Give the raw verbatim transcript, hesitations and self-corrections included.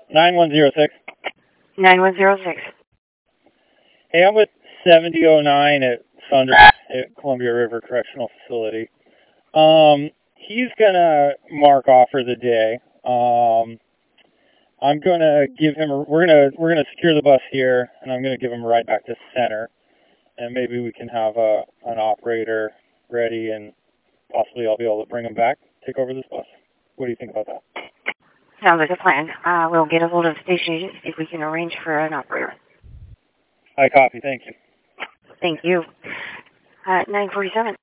nine one zero six. nine one zero six. Hey, I'm with seventy oh nine at Thunder at Columbia River Correctional Facility. Um, he's gonna mark off for the day. Um, I'm gonna give him. A, we're gonna we're gonna secure the bus here, and I'm gonna give him a ride back to center, and maybe we can have a an operator ready, and possibly I'll be able to bring him back, take over this bus. What do you think about that? Sounds like a plan. Uh, we'll get a hold of the station agent, see if we can arrange for an operator. I copy. Thank you. Thank you. Uh, nine forty-seven.